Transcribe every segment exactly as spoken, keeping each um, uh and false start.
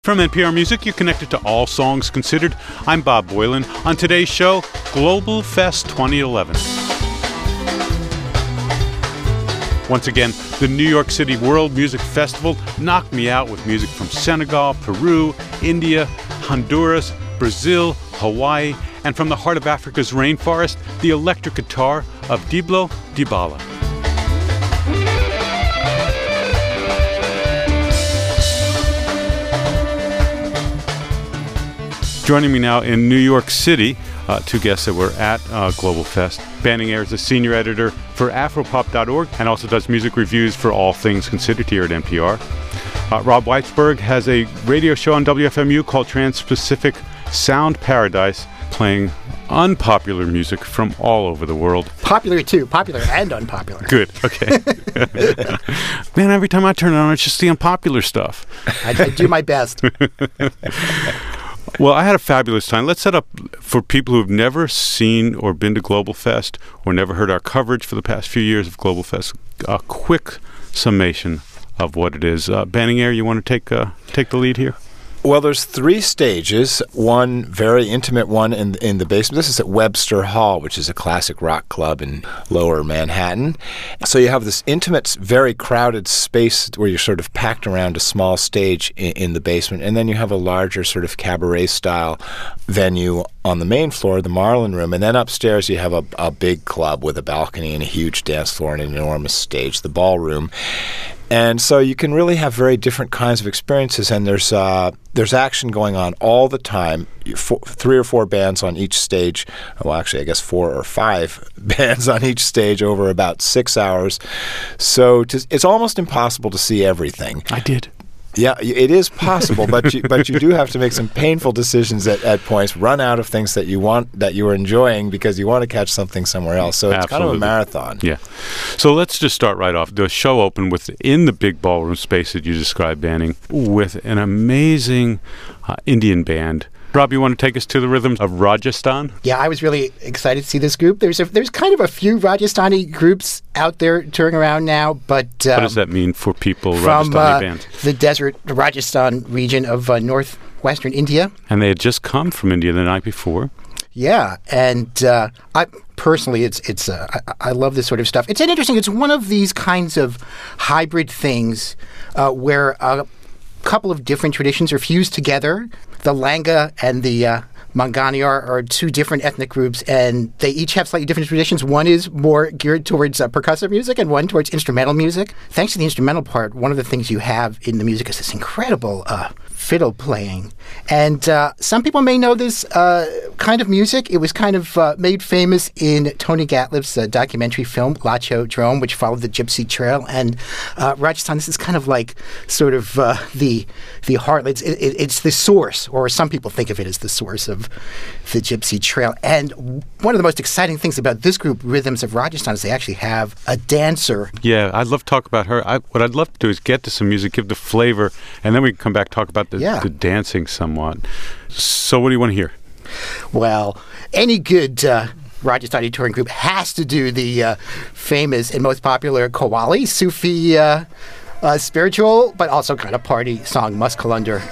From N P R Music, you're connected to All Songs Considered. I'm Bob Boilen. On today's show, Global Fest twenty eleven. Once again, the New York City World Music Festival knocked me out with music from Senegal, Peru, India, Honduras, Brazil, Hawaii, and from the heart of Africa's rainforest, the electric guitar of Diblo Dibala. Joining me now in New York City, uh, two guests that were at uh, Global Fest. Banning Eyre is the senior editor for Afropop dot org and also does music reviews for All Things Considered here at N P R. Uh, Rob Weisberg has a radio show on W F M U called Trans-Pacific Sound Paradise, playing unpopular music from all over the world. Popular too, popular and unpopular. Good, okay. Man, every time I turn it on, it's just the unpopular stuff. I, I do my best. Well, I had a fabulous time. Let's set up for people who have never seen or been to Global Fest or never heard our coverage for the past few years of Global Fest, a quick summation of what it is. Uh, Banning Eyre, you want to take uh, take the lead here? Well, there's three stages. One very intimate one in in the basement. This is at Webster Hall, which is a classic rock club in lower Manhattan. So you have this intimate, very crowded space where you're sort of packed around a small stage in, in the basement. And then you have a larger sort of cabaret-style venue on the main floor, the Marlin Room. And then upstairs you have a, a big club with a balcony and a huge dance floor and an enormous stage, the Ballroom. And so you can really have very different kinds of experiences, and there's uh, there's action going on all the time. Four, three or four bands on each stage. Well, actually, I guess four or five bands on each stage over about six hours. So to, it's almost impossible to see everything. I did. Yeah, it is possible, but you, but you do have to make some painful decisions at, at points. Run out of things that you want that you are enjoying because you want to catch something somewhere else. So it's Absolutely. kind of a marathon. Yeah. So let's just start right off. The show opened with in the big ballroom space that you described, Banning, with an amazing uh, Indian band. Rob, you want to take us to the rhythms of Rajasthan? Yeah, I was really excited to see this group. There's a, there's kind of a few Rajasthani groups out there touring around now, but um, what does that mean for people, from Rajasthani uh, bands? the desert Rajasthan region of uh, northwestern India. And they had just come from India the night before. Yeah, and uh, I personally, it's it's uh, I, I love this sort of stuff. It's an interesting. It's one of these kinds of hybrid things uh, where a couple of different traditions are fused together. The Langa and the uh, Mangani are, are two different ethnic groups, and they each have slightly different traditions. One is more geared towards uh, percussive music and one towards instrumental music. Thanks to the instrumental part, one of the things you have in the music is this incredible uh, fiddle playing. And uh, some people may know this uh, kind of music. It was kind of uh, made famous in Tony Gatliff's uh, documentary film, Lacho Drome, which followed the Gypsy Trail. And uh, Rajasthan, this is kind of like sort of uh, the the heart. It's, it, it's the source, or some people think of it as the source of the Gypsy Trail. And one of the most exciting things about this group, Rhythms of Rajasthan, is they actually have a dancer. Yeah, I'd love to talk about her. I, what I'd love to do is get to some music, give the flavor, and then we can come back and talk about the, yeah. the dancing somewhat. So what do you want to hear? Well, any good uh, Rajasthani touring group has to do the uh, famous and most popular Qawwali, Sufi uh, uh, spiritual, but also kind of party song, Mast Qalandar.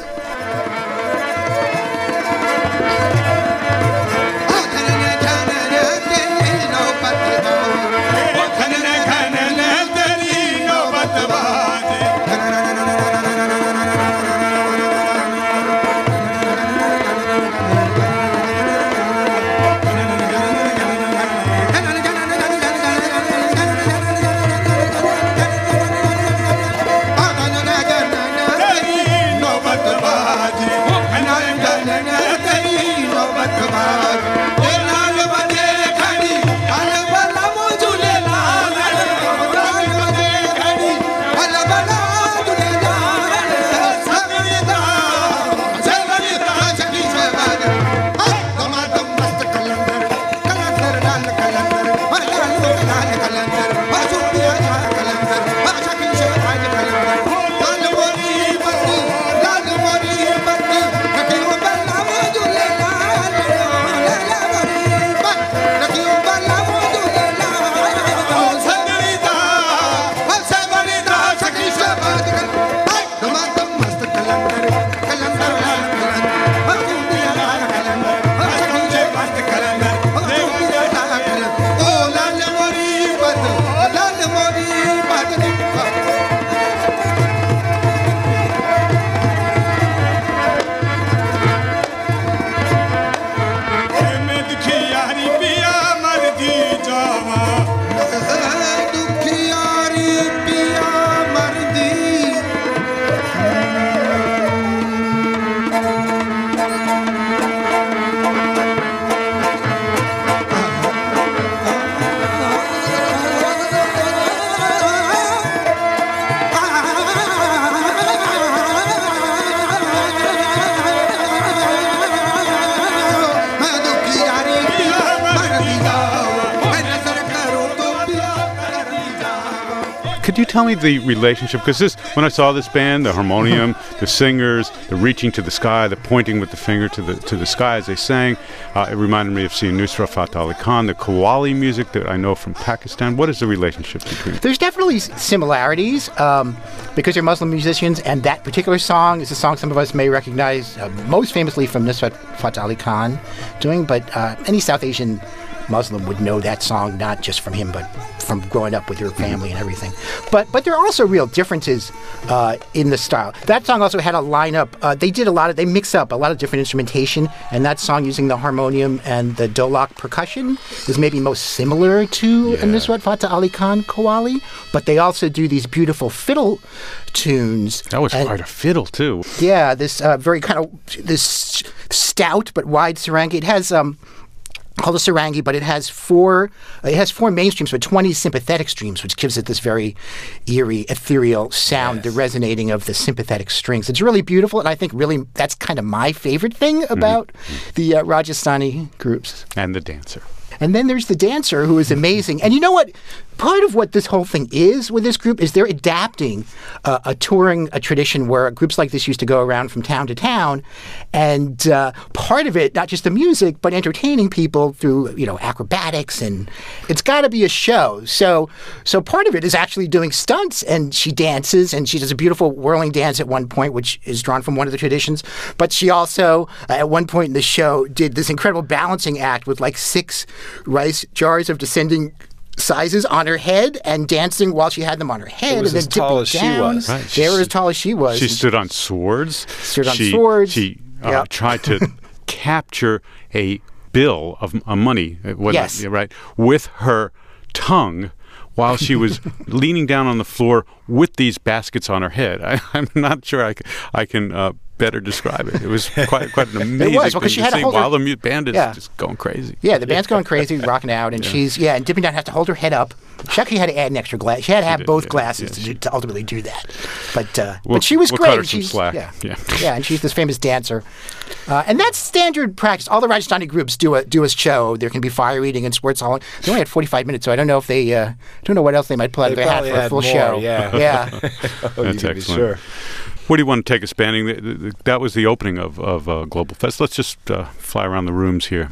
Could you tell me the relationship? Because this, when I saw this band, the harmonium, the singers, the reaching to the sky, the pointing with the finger to the to the sky as they sang, uh, it reminded me of seeing Nusrat Fateh Ali Khan, the Qawwali music that I know from Pakistan. What is the relationship between them? There's definitely similarities um, because they're Muslim musicians, and that particular song is a song some of us may recognize uh, most famously from Nusrat Fateh Ali Khan doing, but uh, any South Asian Muslim would know that song, not just from him, but from growing up with your family and everything. But but there are also real differences uh, in the style. That song also had a lineup. Uh, they did a lot of, they mix up a lot of different instrumentation, and that song using the harmonium and the dholak percussion is maybe most similar to yeah. Nusrat Fateh Ali Khan Qawwali, but they also do these beautiful fiddle tunes. That was and, quite a fiddle, too. Yeah, this uh, very kind of, this stout but wide sarangi. It has... Um, called a sarangi, but it has four. It has four main streams, but twenty sympathetic streams, which gives it this very eerie, ethereal sound. Yes. The resonating of the sympathetic strings. It's really beautiful, and I think really that's kind of my favorite thing about mm-hmm. the uh, Rajasthani groups. And the dancer. And then there's the dancer, who is amazing. And you know what? Part of what this whole thing is with this group is they're adapting uh, a touring a tradition where groups like this used to go around from town to town, and uh, part of it, not just the music, but entertaining people through, you know, acrobatics, and it's got to be a show. So, so part of it is actually doing stunts, and she dances, and she does a beautiful whirling dance at one point, which is drawn from one of the traditions. But she also, uh, at one point in the show, did this incredible balancing act with like six rice jars of descending sizes on her head and dancing while she had them on her head, it was and then as tall as down. she was. Right. They were as tall as she was. She stood on swords. Stood on she, swords. She uh, yep. tried to capture a bill of uh, money, uh, yes. not, right, with her tongue while she was leaning down on the floor with these baskets on her head. I, I'm not sure I can, I can uh, better describe it. It was quite quite an amazing it was, thing well, she to had see to hold while her, the band is yeah. just going crazy. Yeah, the band's going crazy, rocking out, and yeah. she's, yeah, and dipping down, has to hold her head up. She actually had to add an extra glass. She had to have did, both yeah, glasses yeah, to, she, do, to ultimately do that. But uh, we'll, but she was we'll great. Cut her and some she's, slack. Yeah, yeah, yeah, and she's this famous dancer. Uh, and that's standard practice. All the Rajasthani groups do a do a show. There can be fire eating and sports hauling. They only had forty-five minutes, so I don't know if they, uh, don't know what else they might pull out of their hat for a full more, show. Yeah, yeah. oh, that's excellent. Sure. Where do you want to take us, Banning? That was the opening of, of uh, Global Fest. Let's just uh, fly around the rooms here.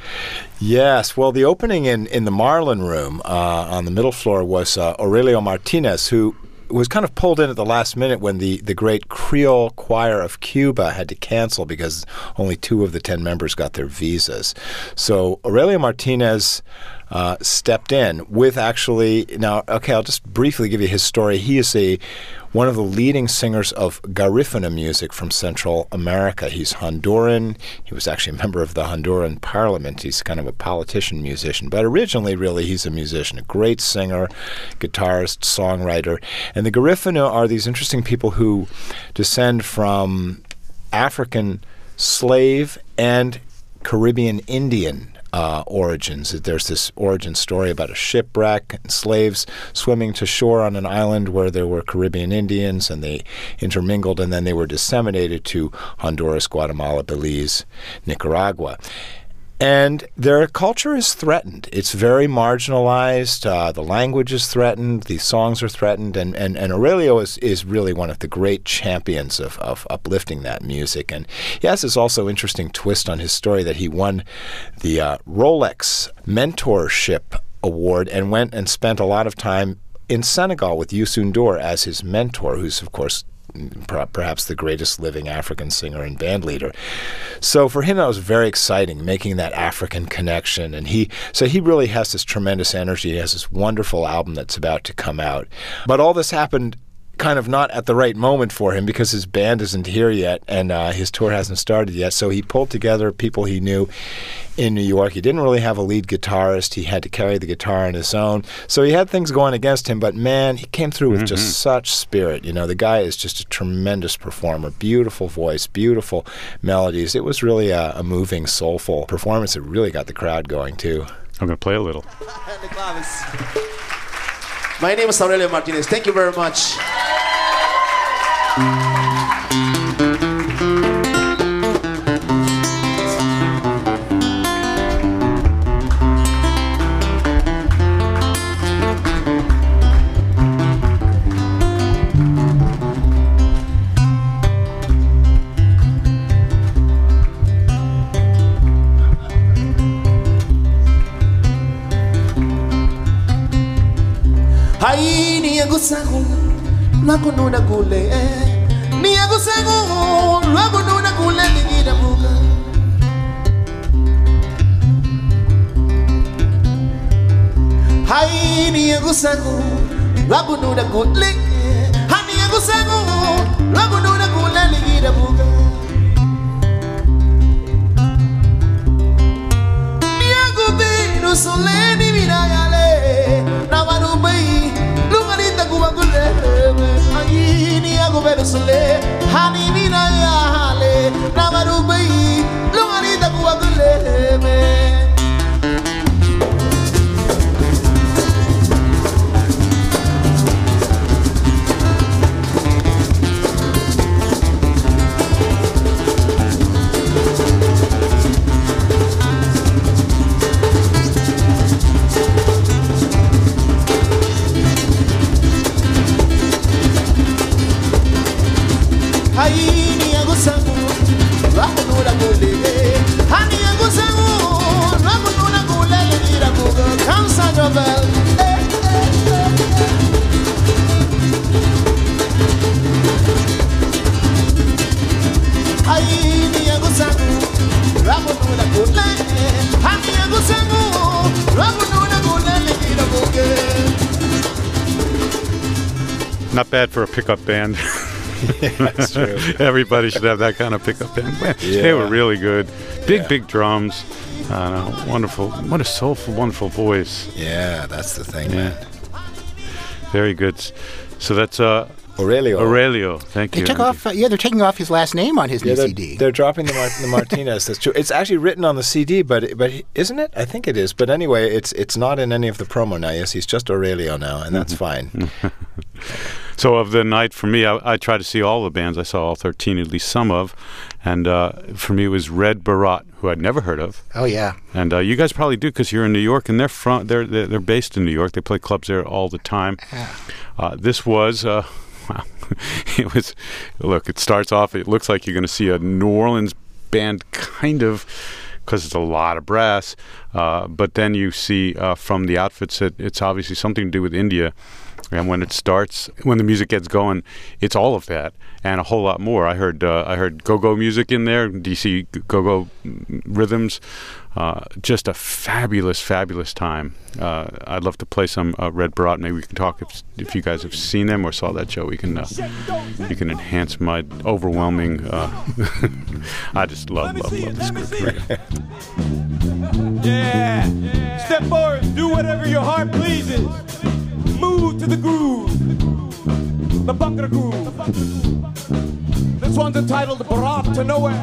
Yes. Well, the opening in, in the Marlin Room uh, on the middle floor was uh, Aurelio Martinez, who was kind of pulled in at the last minute when the, the great Creole Choir of Cuba had to cancel because only two of the ten members got their visas. So Aurelio Martinez uh, stepped in with actually, now, okay, I'll just briefly give you his story. He is a one of the leading singers of Garifuna music from Central America. He's Honduran. He was actually a member of the Honduran parliament. He's kind of a politician musician. But originally, really, he's a musician, a great singer, guitarist, songwriter. And the Garifuna are these interesting people who descend from African slave and Caribbean Indian Uh, origins. There's this origin story about a shipwreck and slaves swimming to shore on an island where there were Caribbean Indians, and they intermingled, and then they were disseminated to Honduras, Guatemala, Belize, Nicaragua. And their culture is threatened. It's very marginalized. Uh, the language is threatened. The songs are threatened. And, and, and Aurelio is, is really one of the great champions of, of uplifting that music. And he has this also interesting twist on his story that he won the uh, Rolex Mentorship Award and went and spent a lot of time in Senegal with Youssou N'Dour as his mentor, who's, of course, perhaps the greatest living African singer and band leader. So for him, that was very exciting, making that African connection. And he, so he really has this tremendous energy. He has this wonderful album that's about to come out. But all this happened kind of not at the right moment for him because his band isn't here yet and uh, his tour hasn't started yet. So he pulled together people he knew in New York. He didn't really have a lead guitarist. He had to carry the guitar on his own. So he had things going against him, but man, he came through with mm-hmm. just such spirit. You know, the guy is just a tremendous performer, beautiful voice, beautiful melodies. It was really a, a moving, soulful performance. It really got the crowd going too. I'm going to play a little. My name is Aurelio Martinez. Thank you very much. gusago, lo hago en una cule. Ni hago sago, lo hago en una cule ni gira buga. Ay, ni hago sago, lo hago en una cule. Ay, ni hago sago, lo hago en una cule ni gira buga. Ni hago vino sole ni miragale, navaru bay, lugarita cubacule. Ay, ni hago vino sole, hani miragale, navaru bay, lugarita cubacule. Not bad for a pickup band. Yeah, that's true. Everybody should have that kind of pickup band. Man, Yeah. They were really good. Big, Yeah. big drums. Uh, wonderful. What a soulful, wonderful voice. Yeah, that's the thing, Yeah. man. Very good. So that's uh, Aurelio. Aurelio. Thank They you. took off. Uh, yeah, they're taking off his last name on his Yeah, new they're, C D. they're dropping the, Mar- the Martinez. That's true. It's actually written on the C D, but but isn't it? I think it is. But anyway, it's it's not in any of the promo now. Yes, he's just Aurelio now, and that's fine. So of the night, for me, I, I try to see all the bands. I saw all thirteen, at least some of. And uh, for me, it was Red Barat, who I'd never heard of. Oh yeah. And uh, you guys probably do because you're in New York, and they're from they're they're, they're based in New York. They play clubs there all the time. Uh, this was uh, wow. It was. Look, it starts off. It looks like you're going to see a New Orleans band, kind of, because it's a lot of brass. Uh, but then you see uh, from the outfits that it's obviously something to do with India. And when it starts, when the music gets going, it's all of that and a whole lot more. I heard uh, I heard go-go music in there, D C go-go rhythms. Uh, just a fabulous, fabulous time. Uh, I'd love to play some uh, Red Barat. Maybe we can talk if if you guys have seen them or saw that show. We can uh, you can enhance my overwhelming. Uh, I just love, love, love this group. Yeah. Step forward, do whatever your heart pleases. Move to the groove. The Bhangra groove. This one's entitled Barat to Nowhere.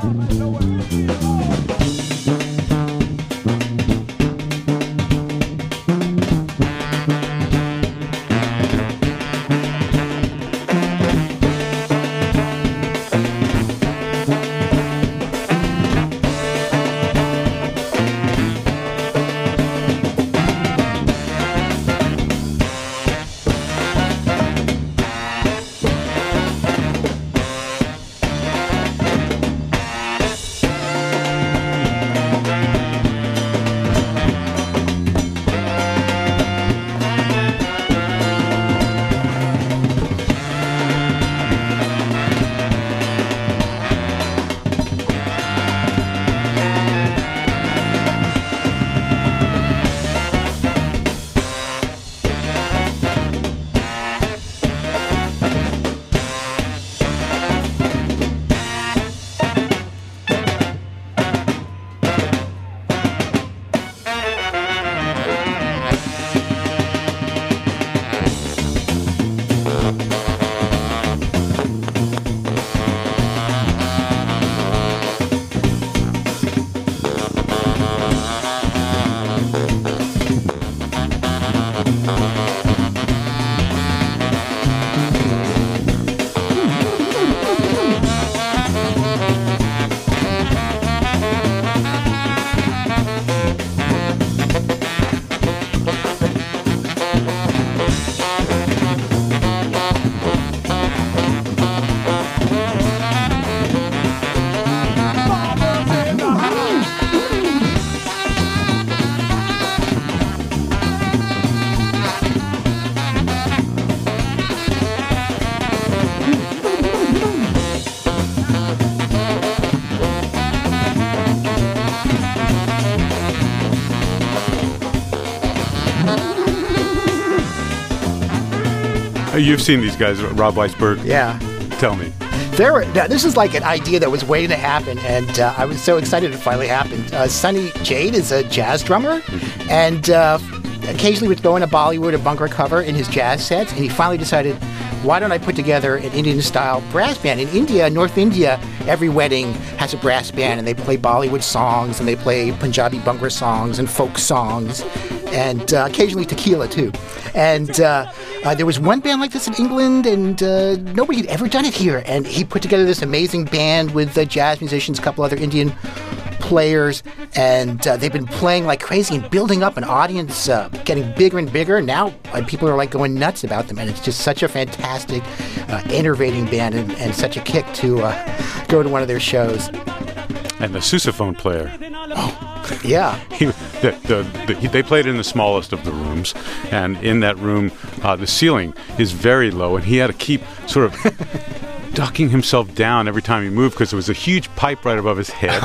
You've seen these guys, Rob Weisberg. Yeah. Tell me. There were, now, this is like an idea that was waiting to happen, and uh, I was so excited it finally happened. Uh, Sonny Jade is a jazz drummer, and uh, occasionally would throw in a Bollywood or Bhangra cover in his jazz sets, and he finally decided, why don't I put together an Indian-style brass band? In India, North India, every wedding has a brass band, and they play Bollywood songs, and they play Punjabi Bhangra songs and folk songs, and uh, occasionally tequila, too. And uh, uh, there was one band like this in England, and uh, nobody had ever done it here. And he put together this amazing band with uh, jazz musicians, a couple other Indian players, and uh, they've been playing like crazy and building up an audience, uh, getting bigger and bigger. Now uh, people are like going nuts about them, and it's just such a fantastic, uh, innovating band, and, and such a kick to uh, go to one of their shows. And the sousaphone player. Oh, yeah. He, the, the, the, he, they played in the smallest of the rooms, and in that room, uh, the ceiling is very low, and he had to keep sort of ducking himself down every time he moved because there was a huge pipe right above his head.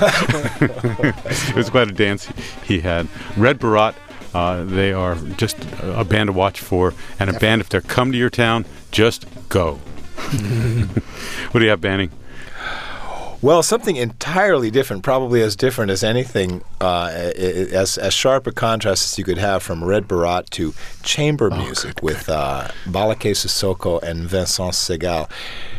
It was quite a dance he had. Red Bharat, uh, they are just a band to watch for, and a Definitely. band, if they come to your town, just go. What do you have, Banning? Well, something entirely different, probably as different as anything, uh, as as sharp a contrast as you could have from Red Bharat to chamber oh, music good, with uh, Balake Sissoko and Vincent Segal.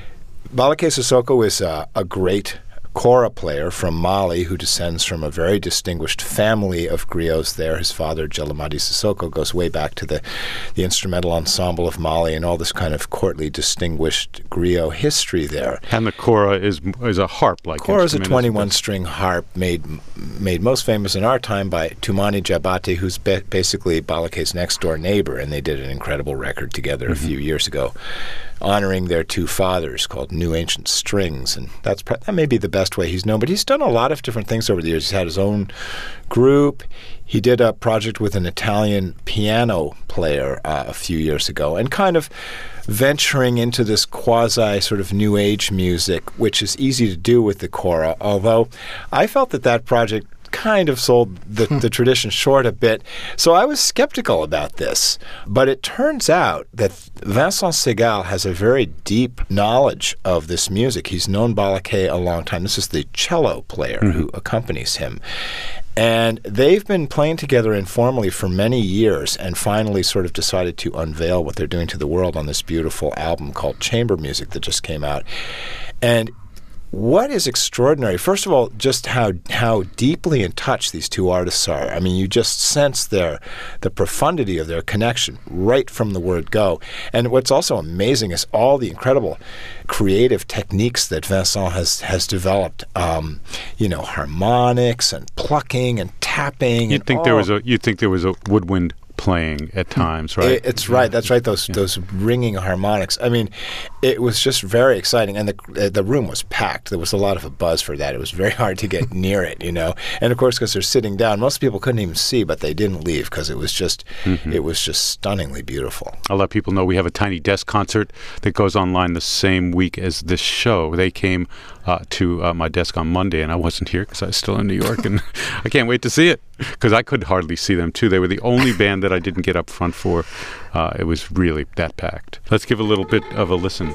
Balake Sissoko is uh, a great kora player from Mali who descends from a very distinguished family of griots there. His father, Jelamadi Sissoko, goes way back to the, the instrumental ensemble of Mali and all this kind of courtly, distinguished griot history there. And the kora is is a harp-like Kora is a twenty-one string harp made made most famous in our time by Tumani Jabate, who's ba- basically Balake's next-door neighbor, and they did an incredible record together mm-hmm. a few years ago, honoring their two fathers, called New Ancient Strings, and that's pre- that may be the best way he's known. But he's done a lot of different things over the years. He's had his own group. He did a project with an Italian piano player uh, a few years ago, and kind of venturing into this quasi sort of new age music, which is easy to do with the kora, although I felt that that project kind of sold the, the tradition short a bit. So I was skeptical about this. But it turns out that Vincent Segal has a very deep knowledge of this music. He's known Balake a long time. This is the cello player mm-hmm. who accompanies him. And they've been playing together informally for many years and finally sort of decided to unveil what they're doing to the world on this beautiful album called Chamber Music that just came out. And what is extraordinary, first of all, just how how deeply in touch these two artists are. I mean, you just sense their the profundity of their connection right from the word go. And what's also amazing is all the incredible creative techniques that Vincent has has developed. Um, you know, harmonics and plucking and tapping. You'd and think all. there was a you'd think there was a woodwind playing at times, right? It, it's right. That's right. Those yeah. those ringing harmonics. I mean, it was just very exciting, and the the room was packed. There was a lot of a buzz for that. It was very hard to get near it, you know. And of course, because they're sitting down, most people couldn't even see, but they didn't leave because it was just mm-hmm. it was just stunningly beautiful. I'll let people know we have a Tiny Desk concert that goes online the same week as this show. They came uh, to uh, my desk on Monday, and I wasn't here because I was still in New York, and I can't wait to see it because I could hardly see them too. They were the only band that I didn't get up front for. Uh, it was really that packed. Let's give a little bit of a listen.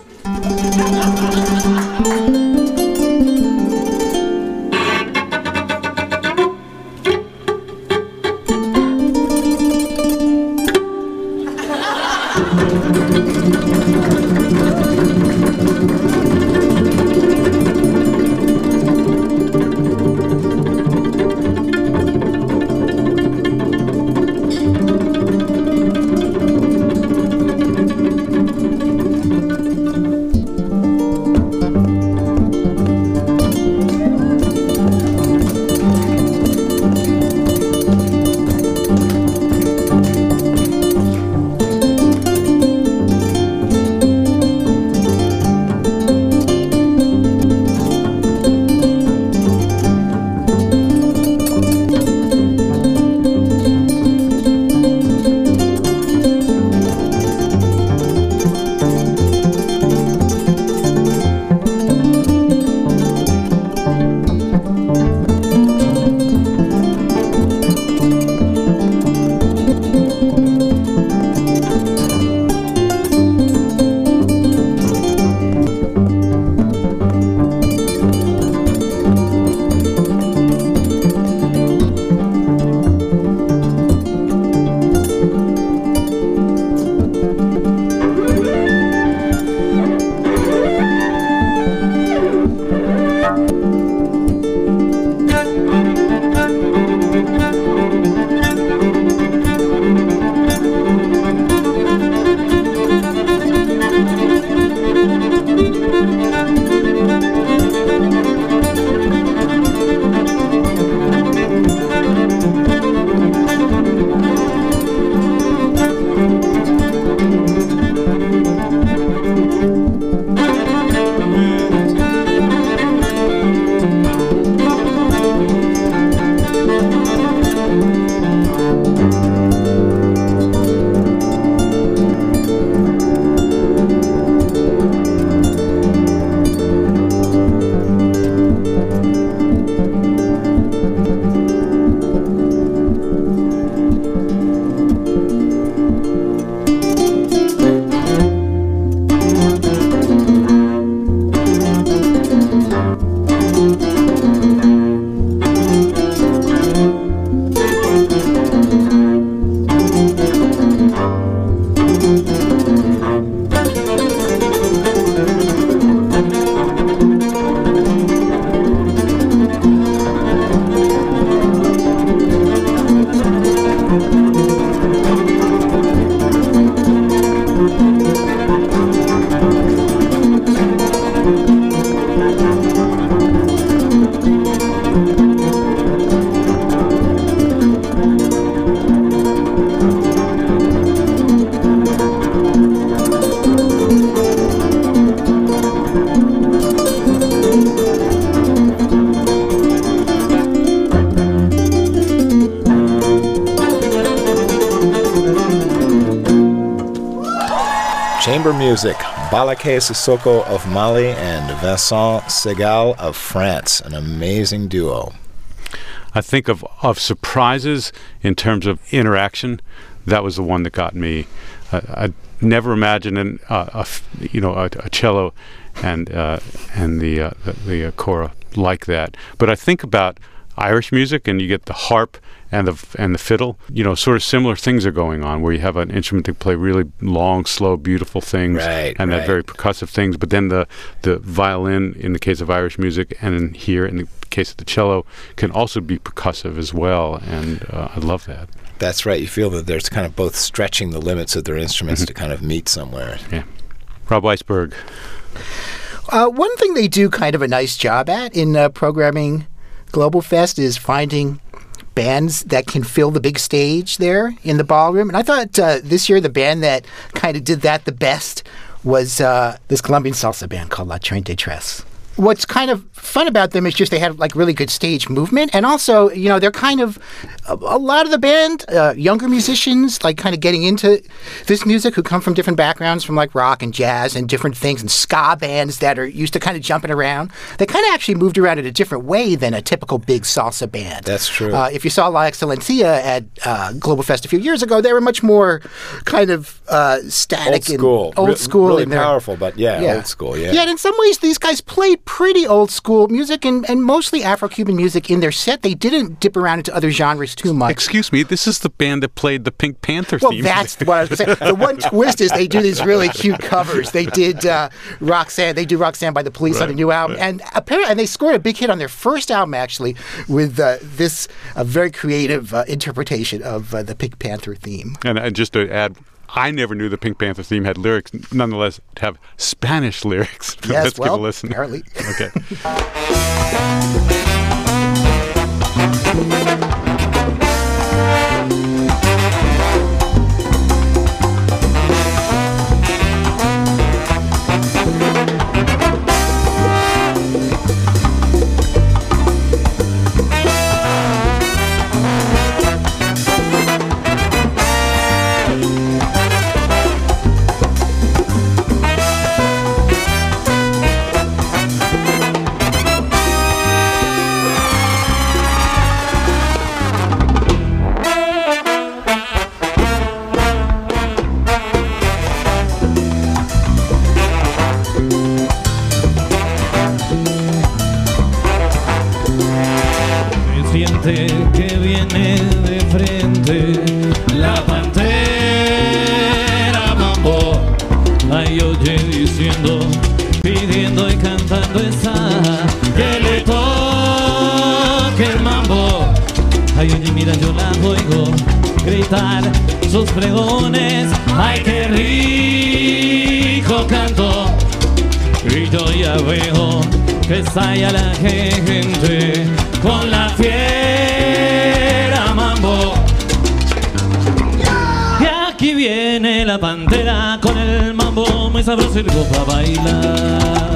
chamber music, Balaké Sissoko of Mali and Vincent Segal of France. An amazing duo. I think of, of surprises in terms of interaction. That was the one that got me. Uh, I never imagined an, uh, a f- you know a, a cello and uh, and the uh, the, the uh, kora like that. But I think about Irish music, and you get the harp and the and the fiddle. You know, sort of similar things are going on where you have an instrument that play really long, slow, beautiful things, right, and right. that very percussive things. But then the the violin, in the case of Irish music, and in here in the case of the cello, can also be percussive as well. And uh, I love that. That's right. You feel that there's kind of both stretching the limits of their instruments mm-hmm. to kind of meet somewhere. Yeah. Rob Weisberg. Uh, one thing they do kind of a nice job at in uh, programming Global Fest is finding bands that can fill the big stage there in the ballroom. And I thought uh, this year the band that kind of did that the best was uh, this Colombian salsa band called La Treinta y Tres. What's kind of fun about them is just they have like really good stage movement, and also, you know, they're kind of a, a lot of the band, uh, younger musicians, like kind of getting into this music who come from different backgrounds, from like rock and jazz and different things, and ska bands that are used to kind of jumping around. They kind of actually moved around in a different way than a typical big salsa band. That's true. Uh, if you saw La Excelencia at uh, Global Fest a few years ago, they were much more kind of uh, static old school, and old Re- school, really in their, powerful, but yeah, yeah, old school. Yeah, yeah. And in some ways, these guys played pretty old school music and, and mostly Afro-Cuban music in their set. They didn't dip around into other genres too much. Excuse me, this is the band that played the Pink Panther well, theme. Well, that's what I was going to say. The one twist is they do these really cute covers. They did uh, Roxanne. They do Roxanne by the Police right, on the new album, right. and apparently, and they scored a big hit on their first album actually with uh, this uh, very creative uh, interpretation of uh, the Pink Panther theme. And, and just to add, I never knew the Pink Panther theme had lyrics. Nonetheless, have Spanish lyrics. Yes, Let's well, give a listen. Apparently. Okay. Que viene de frente la pantera mambo, ay oye diciendo, pidiendo y cantando esa que le toque el mambo, ay oye mira yo la oigo gritar sus pregones, ay qué rico canto, y yo ya veo que estalla la gente con la fiera mambo. Y aquí viene la pantera con el mambo muy sabroso y rico para bailar.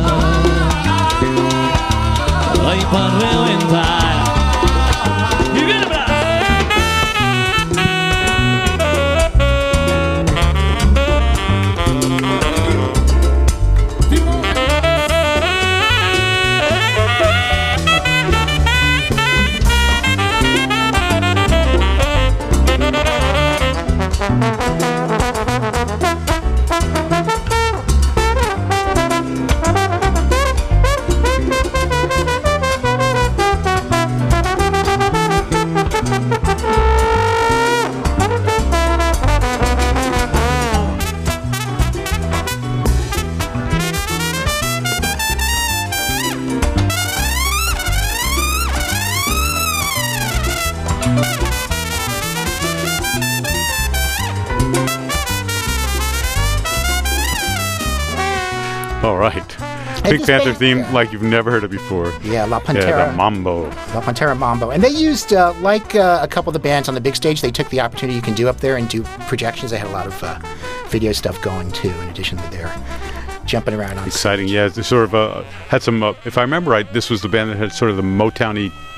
Ay, para reventar. Y viene para All right. Pink this Panther band- theme yeah. like you've never heard it before. Yeah, La Yeah, Pantera. the mambo. La Pantera Mambo. And they used, uh, like uh, a couple of the bands on the big stage, they took the opportunity you can do up there and do projections. They had a lot of uh, video stuff going, too, in addition to their jumping around on Exciting, yeah. They sort of uh, had some, uh, if I remember right, this was the band that had sort of the Motown-y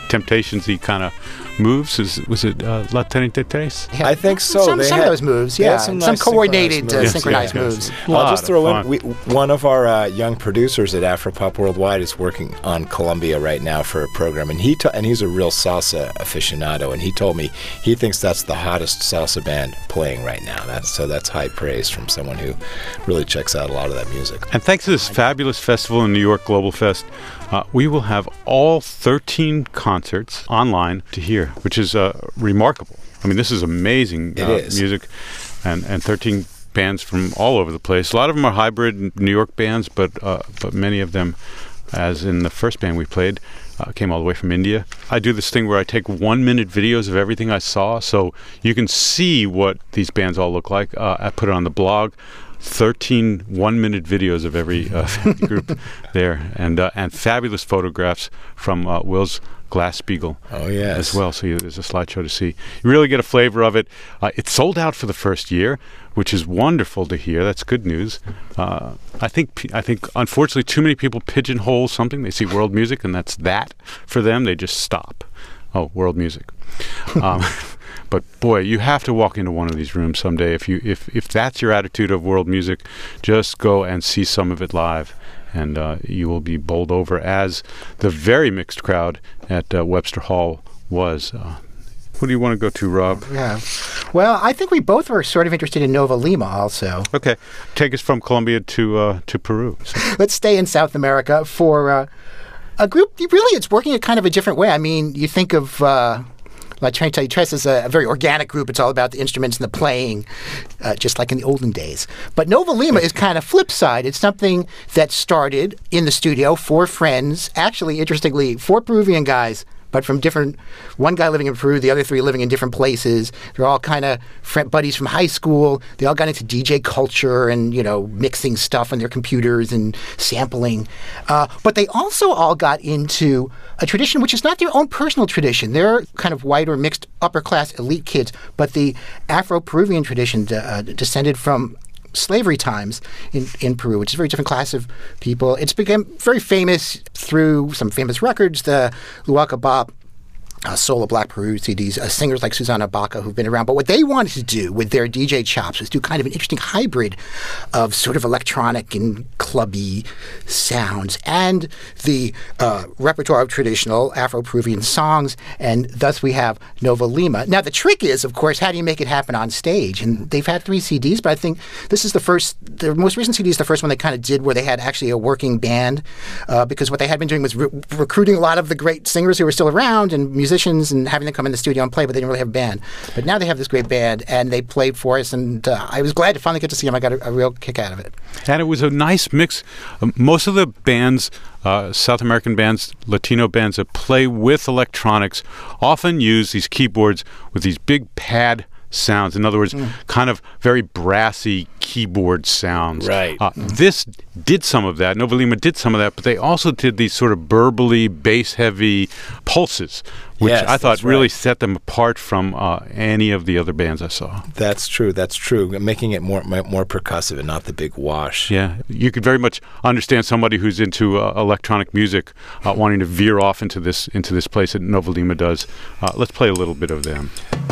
Temptations-y kind of moves. Is, was it uh, La Treinta y Tres? I think so. Some, They some had- of those moves, they had yeah. some Some, nice coordinated, uh, synchronized synchronized moves. moves. A lot I'll just of throw fun. in, we, one of our uh, young producers at Afropop Worldwide is working on Colombia right now for a program, and he to, and he's a real salsa aficionado, and he told me he thinks that's the hottest salsa band playing right now. That's so that's high praise from someone who really checks out a lot of that music. And thanks to this fabulous festival in New York, Global Fest, uh, we will have all thirteen concerts online to hear, which is uh, remarkable. I mean, this is amazing It uh, is. music, and, and thirteen bands from all over the place. A lot of them are hybrid New York bands, but uh, but many of them, as in the first band we played, uh, came all the way from India. I do this thing where I take one-minute videos of everything I saw, so you can see what these bands all look like. Uh, I put it on the blog. thirteen one-minute videos of every uh, group there, and uh, and fabulous photographs from uh, Will's Glass-Spiegel Oh, yes. as well. So you, there's a slideshow to see. You really get a flavor of it. Uh, it's sold out for the first year, which is wonderful to hear. That's good news. Uh, I think pe- I think unfortunately too many people pigeonhole something. They see world music, and that's that for them. They just stop. Oh, world music. Um, But boy, you have to walk into one of these rooms someday. If you if if that's your attitude of world music, just go and see some of it live, and uh, you will be bowled over, as the very mixed crowd at uh, Webster Hall was. Uh, what do you want to go to, Rob? Yeah. Well, I think we both were sort of interested in Nova Lima also. Okay, take us from Colombia to uh, to Peru. So, Let's stay in South America for uh, a group. Really, it's working a kind of a different way. I mean, you think of uh, La Treinta y Tres as a, a very organic group. It's all about the instruments and the playing, uh, just like in the olden days. But Nova Lima is kind of flip side. It's something that started in the studio, four friends, actually, interestingly, four Peruvian guys, but from different, one guy living in Peru, the other three living in different places. They're all kind of friend buddies from high school. They all got into D J culture and, you know, mixing stuff on their computers and sampling. Uh, but they also all got into a tradition which is not their own personal tradition. They're kind of white or mixed upper-class elite kids, but the Afro-Peruvian tradition uh, descended from slavery times in, in Peru, which is a very different class of people. It's become very famous through some famous records, the Luaca Bop, uh, Soul of Black Peru C Ds, uh, singers like Susana Baca who've been around. But what they wanted to do with their D J chops was do kind of an interesting hybrid of sort of electronic and clubby sounds and the uh, repertoire of traditional Afro-Peruvian songs, and thus we have Nova Lima. Now, the trick is, of course, how do you make it happen on stage? And they've had three C Ds, but I think this is the first, the most recent C D is the first one they kind of did where they had actually a working band, uh, because what they had been doing was re- recruiting a lot of the great singers who were still around and musicians and having them come in the studio and play, but they didn't really have a band. But now they have this great band, and they played for us, and uh, I was glad to finally get to see them. I got a, a real kick out of it. and it was a nice mix. Um, most of the bands, uh, South American bands, Latino bands that play with electronics, often use these keyboards with these big pad sounds. In other words, Mm. kind of very brassy keyboard sounds. Right. Uh, this did some of that. Nova Lima did some of that, but they also did these sort of burbly, bass-heavy pulses, which Yes, I thought that's really right. set them apart from uh, any of the other bands I saw. That's true. That's true. Making it more more percussive and not the big wash. Yeah, you could very much understand somebody who's into uh, electronic music uh, wanting to veer off into this into this place that Nova Lima does. Uh, let's play a little bit of them.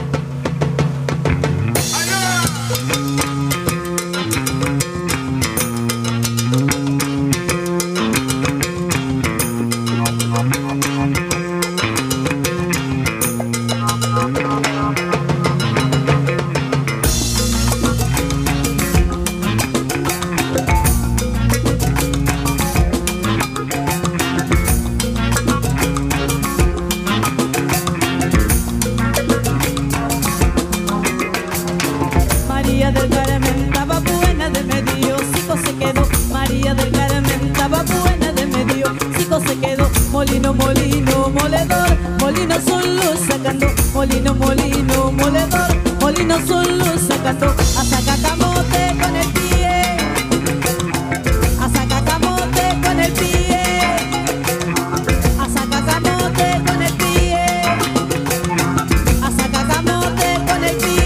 María del Carmen estaba buena de medio, Cico se quedó. María del Carmen estaba buena de medio, Cico se quedó. Molino, molino, moledor, molino solo sacando. Molino, molino, moledor, molino solo sacando. A sacar camote con el pie, a sacar camote con el pie, a sacar camote con el pie, a sacar camote con el pie.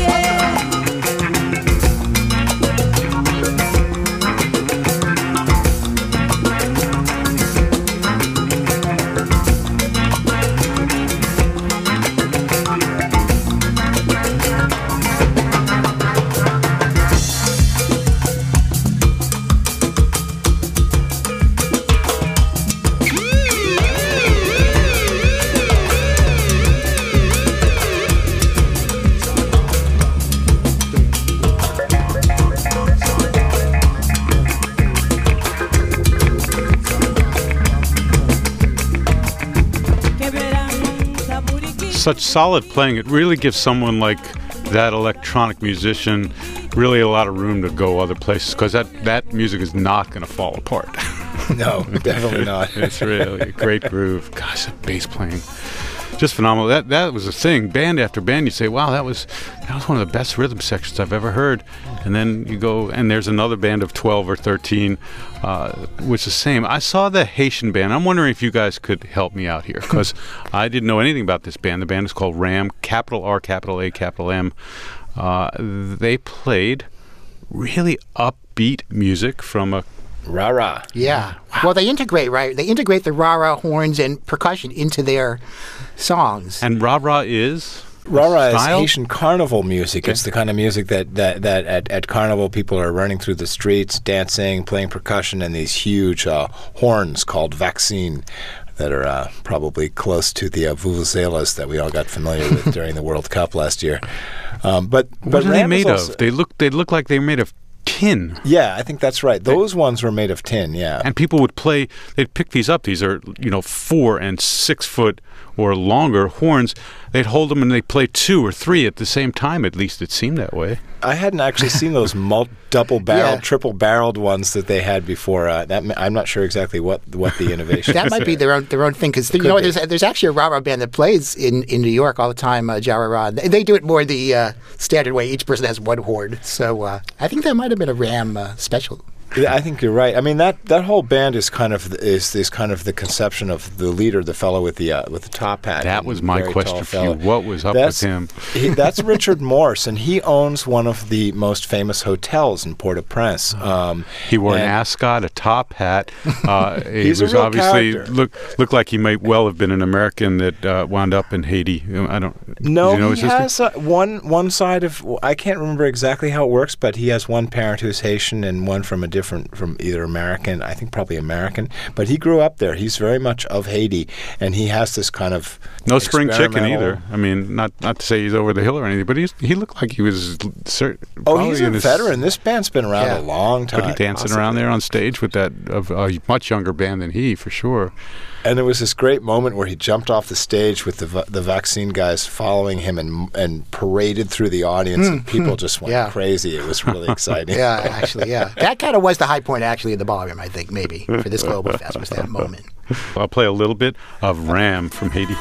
such solid playing. It really gives someone like that electronic musician really a lot of room to go other places, because that, that music is not going to fall apart. No, definitely not. It's really a great groove. Gosh, that bass playing, just phenomenal. That that was a thing. Band after band, you say, "Wow, that was that was one of the best rhythm sections I've ever heard." And then you go, and there's another band of twelve or thirteen, uh, which is the same. I saw the Haitian band. I'm wondering if you guys could help me out here, because I didn't know anything about this band. The band is called Ram, capital R, capital A, capital M. Uh, they played really upbeat music from a Rah-rah. Yeah. Wow. Well, they integrate, right? They integrate the rah-rah horns and percussion into their songs. And rah-rah is? Rah-rah is style? Haitian carnival music. Okay. It's the kind of music that, that, that at, at carnival people are running through the streets, dancing, playing percussion, and these huge uh, horns called vaccine that are uh, probably close to the uh, vuvuzelas that we all got familiar with during the World Cup last year. Um, but What but are they Ram is made also- of? They look they look like they're made of tin. Yeah, I think that's right. Those ones were made of tin, yeah. And people would play, they'd pick these up. These are, you know, four and six foot or longer horns. They'd hold them and they'd play two or three at the same time. At least it seemed that way. I hadn't actually seen those mul- double-barreled, Yeah. triple-barreled ones that they had before. Uh, that ma- I'm not sure exactly what what the innovation That is might be there. their own their own thing, because you Could know be. there's there's actually a rah-rah band that plays in, in New York all the time, uh, Jarrah. They, they do it more the uh, standard way. Each person has one horn, so uh, I think that might have been a Ram uh, special. Yeah, I think you're right. I mean that, that whole band is kind of is is kind of the conception of the leader, the fellow with the uh, with the top hat. That and was my very question tall for you. fellow. What was up That's- with him? he, that's Richard Morse, and he owns one of the most famous hotels in Port-au-Prince. Um, He wore an and- ascot, a top hat. Uh, he He's a was real obviously character. look looked like he might well have been an American that uh, wound up in Haiti. I don't. No, do you know he his history? has uh, one one side of. I can't remember exactly how it works, but he has one parent who's Haitian and one from a different, from either American. I think probably American. But he grew up there. He's very much of Haiti, and he has this kind of No spring chicken experimental- either. I mean, not not to say he's over the hill or anything, but he's, he looked like he was. Cert, Oh, probably he's a in his- veteran. This band's been around Yeah. a long time. But he dancing possibly. around there on stage with that of a much younger band than he, for sure. And there was this great moment where he jumped off the stage with the va- the vaccine guys following him and and paraded through the audience, and people just went Yeah. crazy. It was really exciting. Yeah, actually, yeah. That kind of was the high point, actually, in the ballroom, I think, maybe, for this Global Fest, was that moment. I'll play a little bit of Ram from Haiti.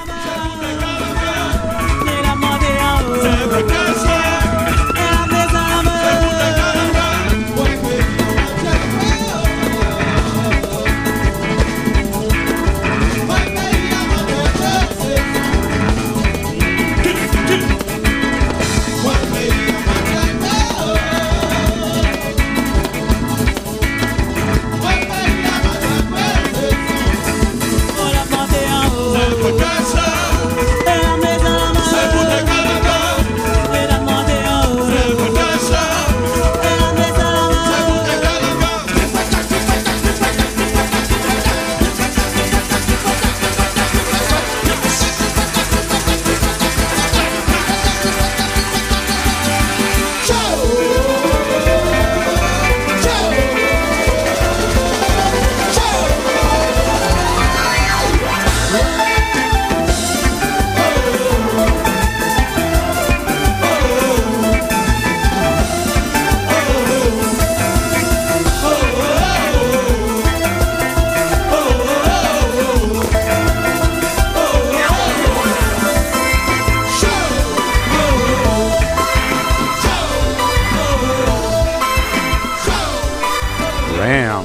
Ram.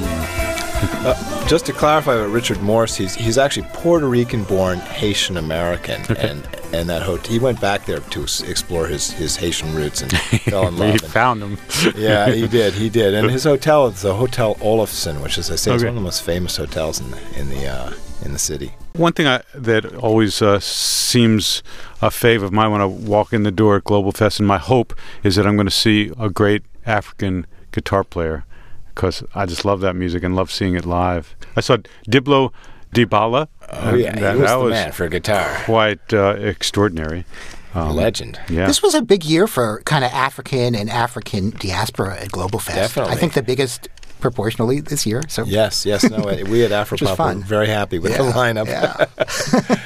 Just to clarify about Richard Morse, he's he's actually Puerto Rican-born Haitian American, and and that hotel, he went back there to s- explore his, his Haitian roots and fell in He love. And- found him. yeah, he did, he did. And his hotel is the Hotel Olafson, which, as I say, is Okay. one of the most famous hotels in the in the uh, in the city. One thing I, that always uh, seems a fave of mine when I walk in the door at Global Fest, and my hope is that I'm going to see a great African guitar player, because I just love that music and love seeing it live. I saw Diblo Dibala. Oh yeah, that, he was that the was man for guitar. quite uh, extraordinary. Um, Legend. Yeah. This was a big year for kind of African and African diaspora at Global Fest. Definitely. I think the biggest proportionally this year. So Yes, yes. No, we at Afropop fun. were very happy with the Yeah, lineup. yeah.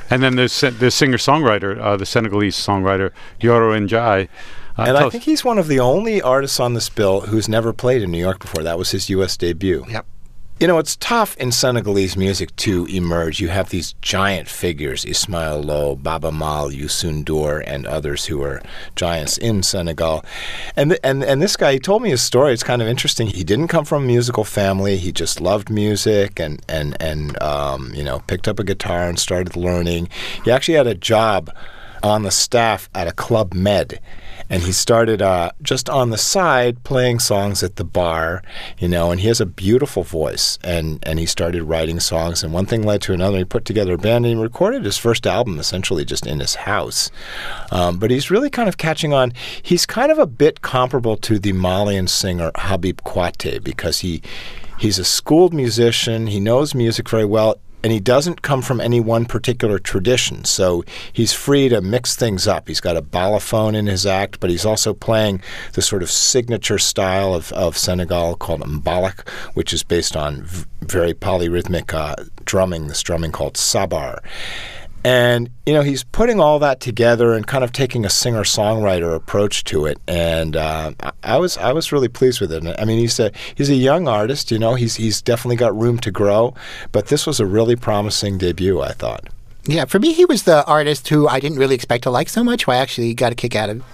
And then there's the singer-songwriter, uh, the Senegalese songwriter Yoro Njai. Uh, and I us. think he's one of the only artists on this bill who's never played in New York before. That was his U S debut. Yep. You know, it's tough in Senegalese music to emerge. You have these giant figures, Ismaël Lo, Baba Mal, Youssou N'Dour, and others who are giants in Senegal. And, th- and and this guy, he told me his story. It's kind of interesting. He didn't come from a musical family. He just loved music and, and, and um, you know, picked up a guitar and started learning. He actually had a job on the staff at a Club Med. And he started uh, just on the side playing songs at the bar, you know, and he has a beautiful voice. And, and he started writing songs, and one thing led to another. He put together a band, and he recorded his first album essentially just in his house. Um, but he's really kind of catching on. He's kind of a bit comparable to the Malian singer Habib Kouaté because he he's a schooled musician. He knows music very well. And he doesn't come from any one particular tradition, so he's free to mix things up. He's got a balafon in his act, but he's also playing the sort of signature style of, of Senegal called mbalak, which is based on v- very polyrhythmic uh, drumming, this drumming called sabar. And, you know, he's putting all that together and kind of taking a singer-songwriter approach to it. And uh, I, I was I was really pleased with it. I mean, he's a he's a young artist, you know. He's he's definitely got room to grow. But this was a really promising debut, I thought. Yeah, for me, he was the artist who I didn't really expect to like so much, who I actually got a kick out of.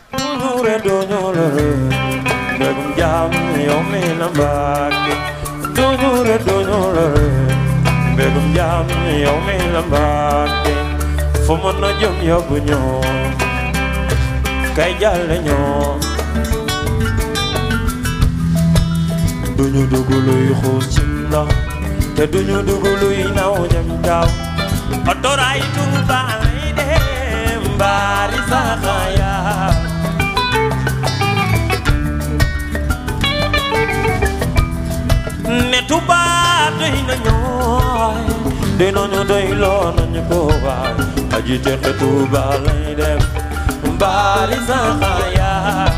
Fumono jom yobu nyo kay jale nyo duñu duguluy xusinda te duñu duguluy naw jam taw otoray tuba de mbari saxaya ne tuba doy na ñoy de no no doy lo na ñu ko waay ajite tuba lay dem mbari saxaya.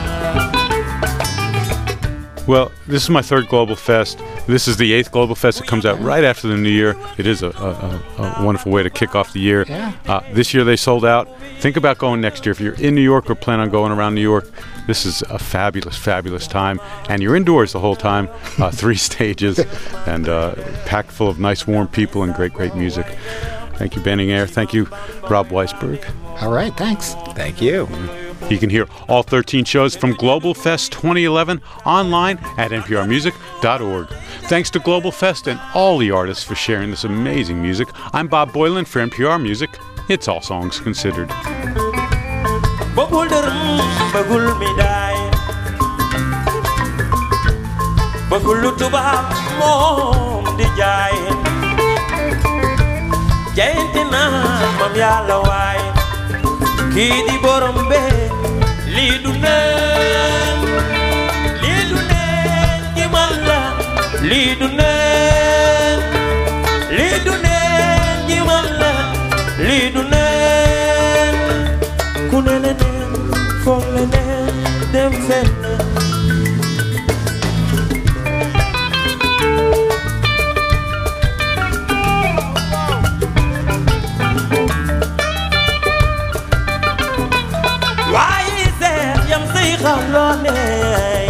Well, this is my third Global Fest. This is the eighth Global Fest. It comes out right after the new year. It is a, a, a wonderful way to kick off the year. Yeah. Uh, this year they sold out. Think about going next year. If you're in New York or plan on going around New York, this is a fabulous, fabulous time. And you're indoors the whole time, uh, three stages, and uh, packed full of nice, warm people and great, great music. Thank you, Banning Eyre. Thank you, Rob Weisberg. All right, thanks. Thank you. You can hear all thirteen shows from Global Fest twenty eleven online at n p r music dot org. Thanks to Global Fest and all the artists for sharing this amazing music. I'm Bob Boylan for N P R Music. It's All Songs Considered. Bagul dërëm bagul midaay bagul lu tubaab moom di jaay jaayante naa mam yàlla waay kii di borom bee lii du neen lii du neen ki man la lii du neen lii du neen ki man la lii du neen ku ne le neen foog le neen dem fenn xam loo ne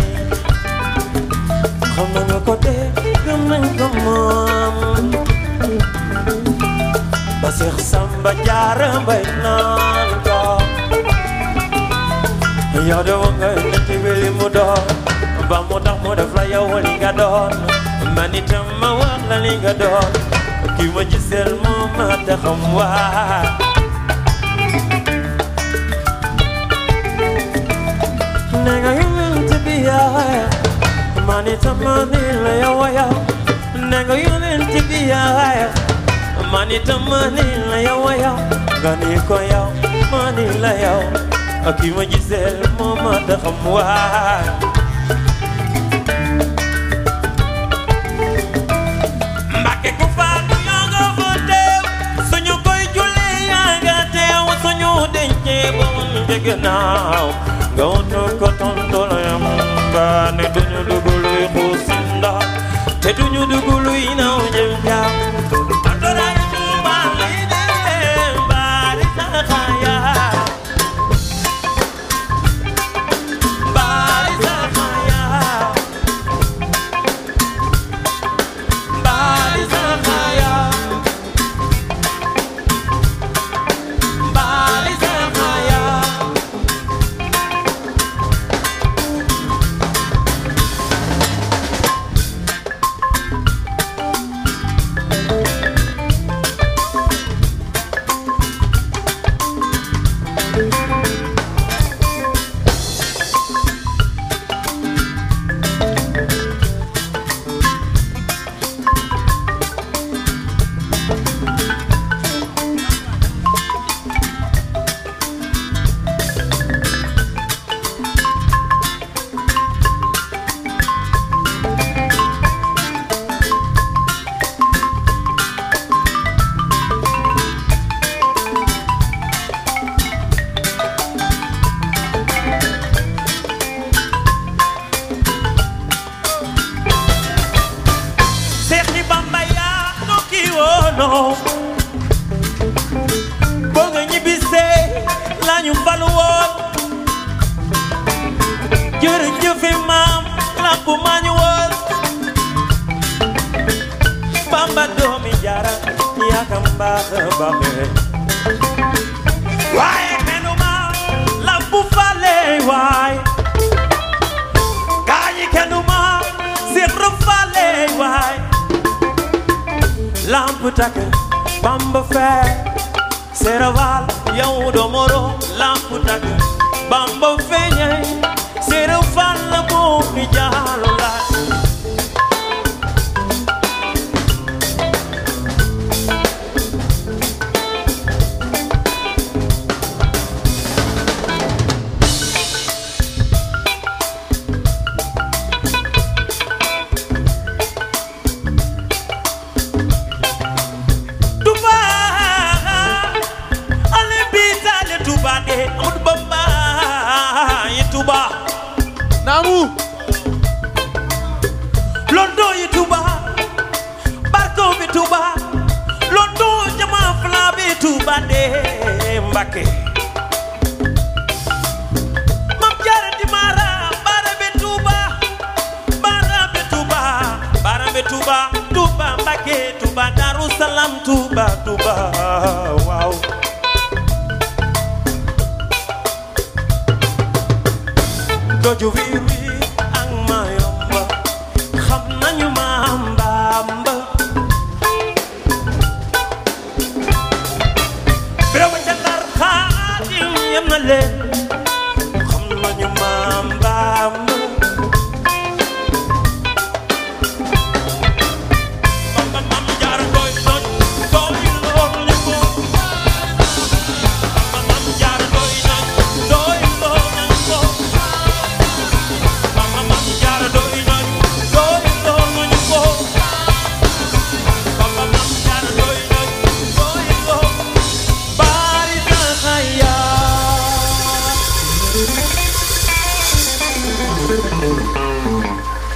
xam nañu ko te gëm nañ ko moom ba Seex Samba Jaara Mbay naan ko yow de wa nga netti weli mu doon ba mu tax mu def la yow li nga doon man itam ma wax la li nga doon ki ma giseel moo ma te xam waa nigga, you meant to be a higher. Money to money, lay away. Nigga, you meant to be a higher. Money to money, lay away. Gani koya, money lay out. Aki ma gisel, mama da khamwa. Mbake kufa kuyanga vote. Sonyo koy jule yanga te, sonyo denke bon now. Don't look at on the lamb, and do you do Gulu Hosinda? Te do you do Gulu in our Jemka? lampu manual Bamba doomi Jaara yakamba baxe waaye kenuma lampu fale waay gaañi kenuma sirru fale waay lampu takk Bamba fee Seraval yow do moro lampu takk Bamba feeñay Sera fal la moo mi jaalo la Namu Londo yi Tuba Barko bi Tuba Londo jama fla bi Tuba de Mbake Mam Jaara di Mara Bara bi Tuba Bara bi Tuba Bara bi Tuba Tuba Mbake Tuba Darussalam Tuba Tuba wow Doju wiwi ang mayomba xam nañu mambamba Birama Jandar Xaadim yem na leen xam nañu mambamba Bamba Mam Jaara doy doy doy lool li ko Bamba Mam Jaara doy doy doy lool li ko Mama Mam Jaara doy nañ doy loo nañu ko Mama Mam Jaara doy nañ doy loo bari taxaya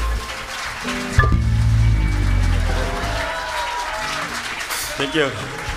Thank you.